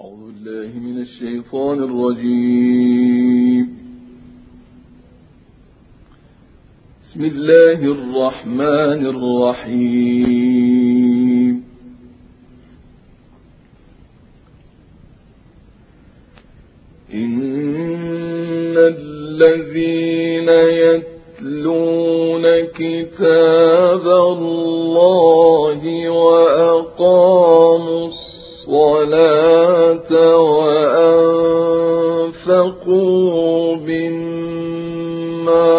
أعوذ بالله من الشيطان الرجيم. بسم الله الرحمن الرحيم. إن الذين يتلون كتاب الله وأقاموا الصلاة وأنفقوا مما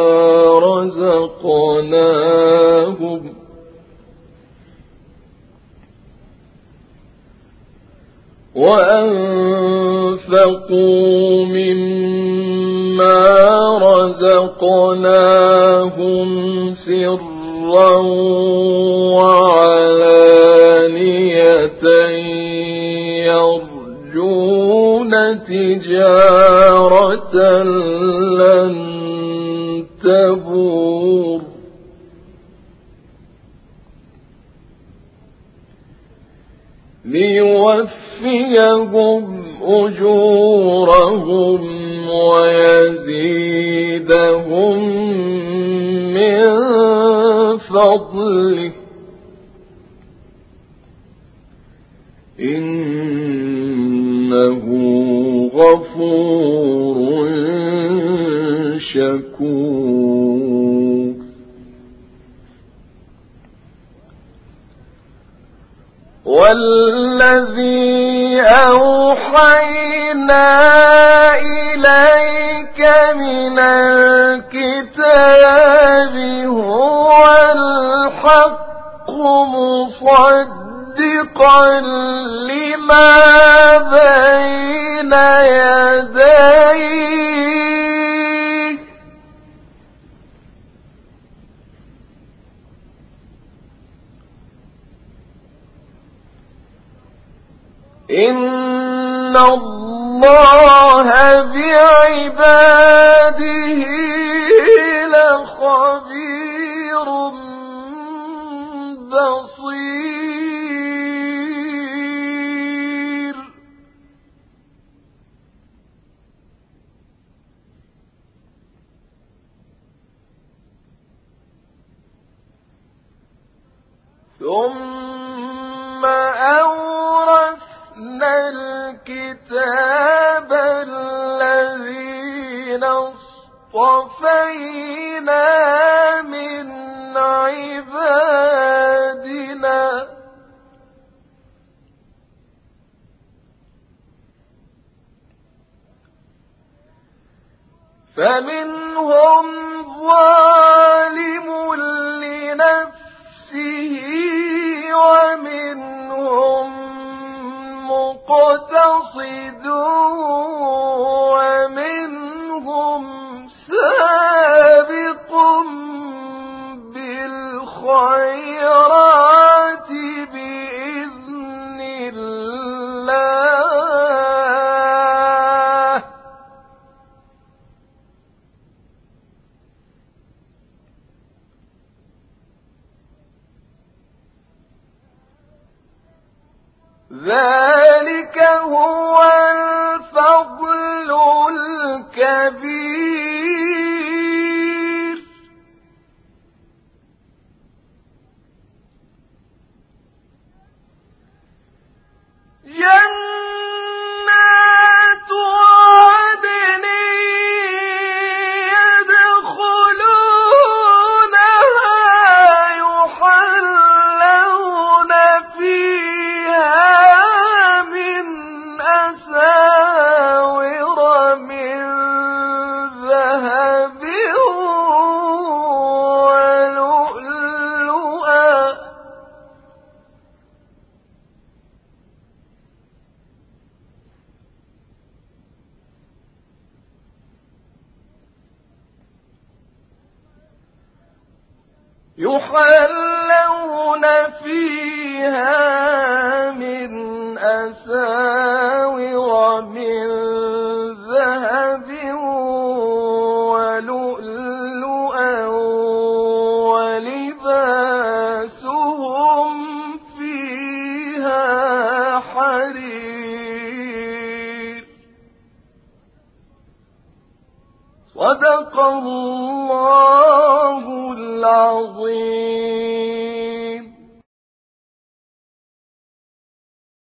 رزقناهم سرا وعلانية يرجون تجارة لن تبور ليوفيهم أجورهم ويزيدهم من فضله إنه غفور شكور. والذي أوحينا إليك من الكتاب هو الحق مصدقا لما بين يديه إن الله بعباده لخبير بصير. ثم أورثنا الكتاب الذين اصطفينا من عبادنا فمنهم ظالم لنفسه ومنهم مقتصد ومنهم سابق بالخيرات بإذن الله ذلك هو الفضل الكبير. جنات عدن يدخلونها يحلون فيها من أساور من ذهب ولؤلؤا يحلون فيها من أساور من ذهب ولؤلؤا ولباسهم فيها حرير. صدق الله العظيم.